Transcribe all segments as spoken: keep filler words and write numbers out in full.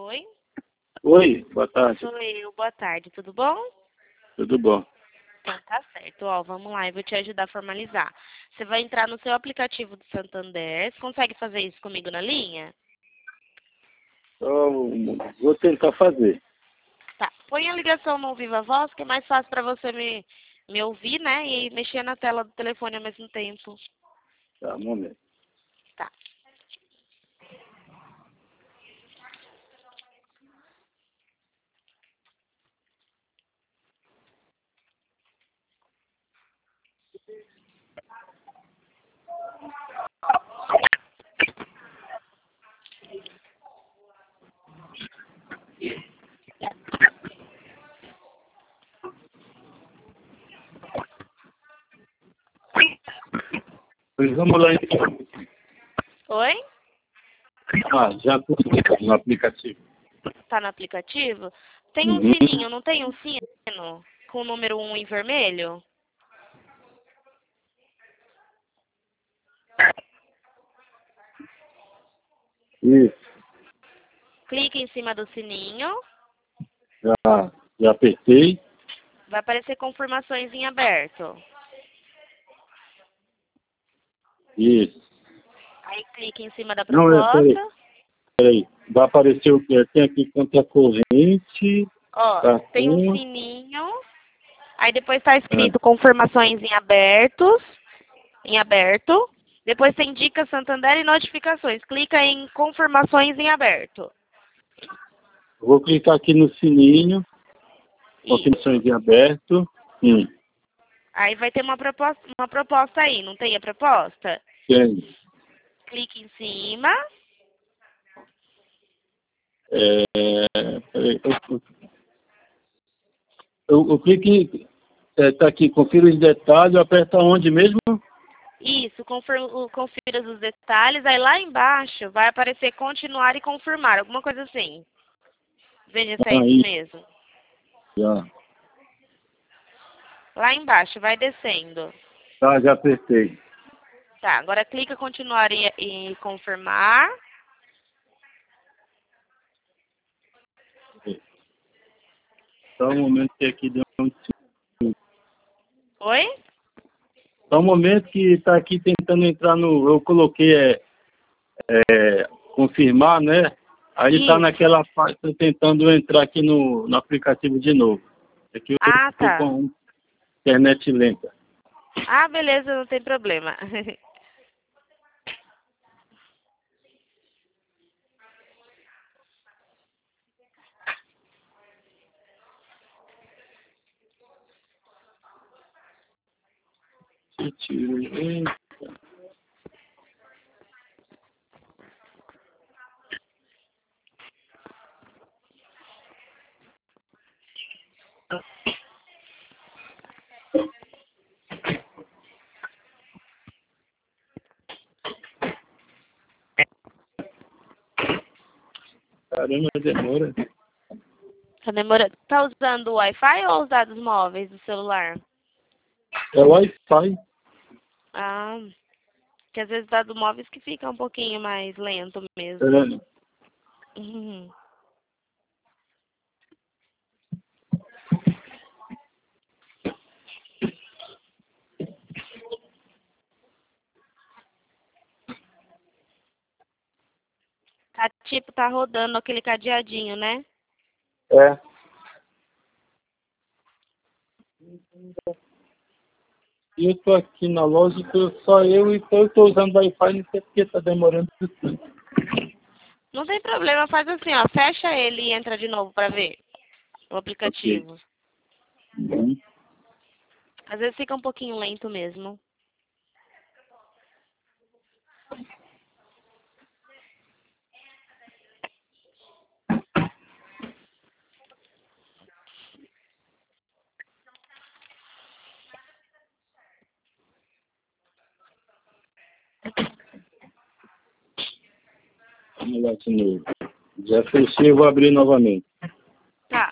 Oi? Oi, boa tarde. Sou eu, boa tarde, tudo bom? Tudo bom? Então tá certo, ó, vamos lá, eu vou te ajudar a formalizar. Você vai entrar no seu aplicativo do Santander, você consegue fazer isso comigo na linha? Eu vou tentar fazer. Tá, põe a ligação no Viva Voz, que é mais fácil pra você me, me ouvir, né, e mexer na tela do telefone ao mesmo tempo. Tá, um momento. Tá. Pois vamos lá então. Oi? Ah, já consegui no aplicativo. Tá no aplicativo? Tem um Uhum. sininho, não tem um sino com o número um em vermelho? Isso, Clique em cima do sininho, já, já apertei. vai aparecer confirmações em aberto. Isso. Aí clique em cima da Não, é, peraí, proposta. peraí. Vai aparecer o que? Tem aqui conta corrente, Ó, tem um cartão. sininho. Aí depois está Ah, escrito confirmações em abertos, em aberto. Depois tem dicas Santander e notificações. Clica em confirmações em aberto. vou clicar aqui no sininho, confirmações Isso. em aberto. Hum, Aí vai ter uma proposta, uma proposta aí, não tem a proposta? tem. Clique em cima. É, peraí, eu, eu, eu clico em. É, tá aqui, confira os detalhes, aperta onde mesmo? Isso, confir, o- confira os detalhes. Aí lá embaixo vai aparecer continuar e confirmar, alguma coisa assim. Veja se é isso Aí, mesmo. já. Lá embaixo, vai descendo. Tá, já apertei. Tá, agora clica continuar e, e confirmar. Só um momento que aqui deu um... Oi? Só um momento que está aqui tentando entrar no... Eu coloquei é, é, confirmar, né? Aí ele está Isso. naquela parte, tô tentando entrar aqui no, no aplicativo de novo. Aqui eu Ah, estou tá. com internet lenta. Ah, beleza, não tem problema. Caramba, demora. Tá demorando. Tá usando o Wi-Fi ou os dados móveis do celular? É Wi-Fi. Ah, que às vezes dados móveis que fica um pouquinho mais lento mesmo. É, Uhum. Tá tipo, tá rodando aquele cadeadinho, né? é. E eu estou aqui na loja, tô só eu e tô- eu estou usando Wi-Fi, não sei porque está demorando tanto. Não tem problema, faz assim, ó. Fecha ele e entra de novo pra ver o Ok. aplicativo. Uhum. Às vezes fica um pouquinho lento mesmo. Vamos lá de novo. Já fechei, eu vou abrir novamente. Tá.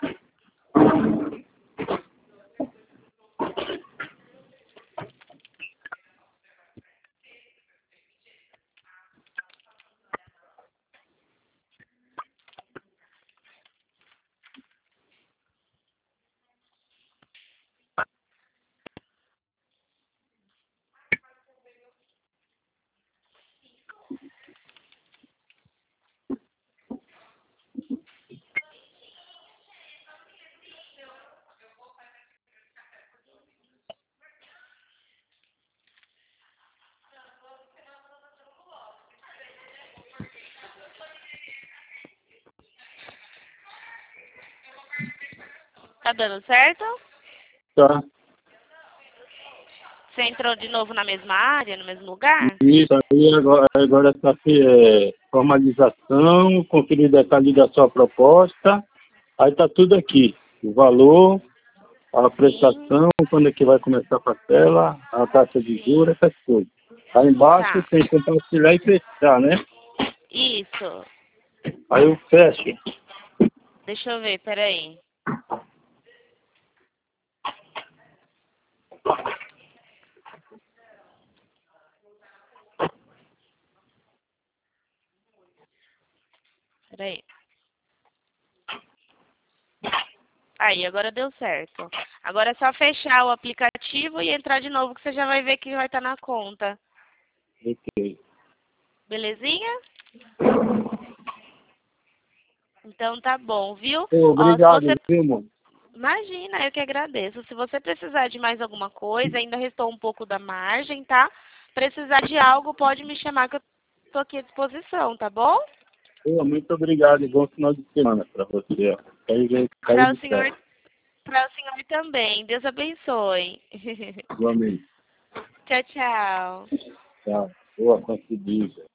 Tá dando certo? Tá. Você entrou de novo na mesma área, no mesmo lugar? Isso, aí agora, agora está aqui é, formalização, conferir detalhe da sua proposta, aí está tudo aqui, o valor, a prestação, Sim. quando é que vai começar a parcela, a taxa de juros, essas coisas. Aí embaixo Tá. tem que compartilhar e fechar, né? Isso. Aí eu fecho. Deixa eu ver, peraí. Peraí. Aí, agora deu certo. Agora é só fechar o aplicativo e entrar de novo que você já vai ver que vai estar na conta. Ok. Belezinha? Então tá bom, viu? Pô, Ó, se obrigado, você... viu, amor? Imagina, eu que agradeço. Se você precisar de mais alguma coisa, ainda restou um pouco da margem, tá? Precisar de algo, pode me chamar que eu tô aqui à disposição, tá bom? Pô, muito obrigado e bom final de semana para você. Ó. Aí vem cair Para o de senhor, terra. para o senhor também. Deus abençoe. Igualmente. Tchau, tchau. Tchau. Boa, conseguida.